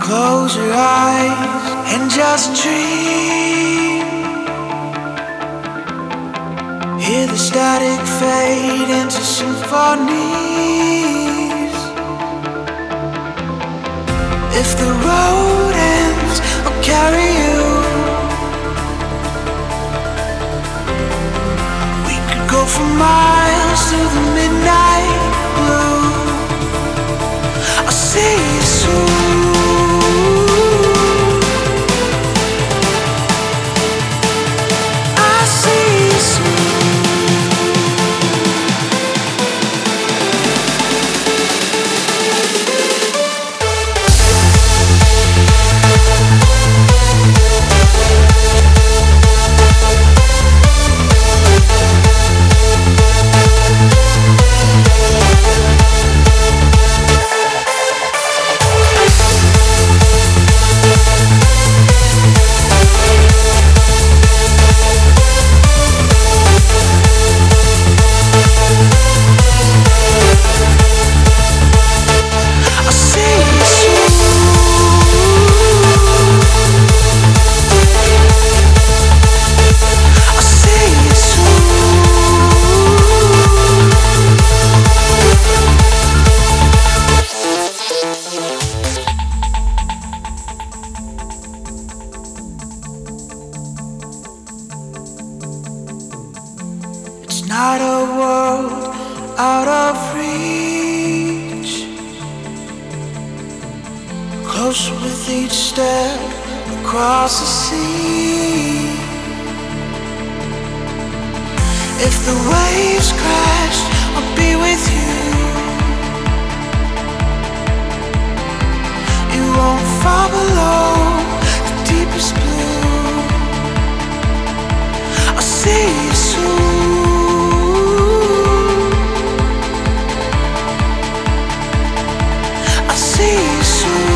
Close your eyes and just dream. Hear the static fade into symphonies. If the road ends, I'll carry you. We could go for miles to the midnight blue. I'll see you soon. Not a world out of reach. Close with each step across the sea. If the waves crash, I'll be with you. You won't fall below the deepest blue. I'll see you soon. See you soon.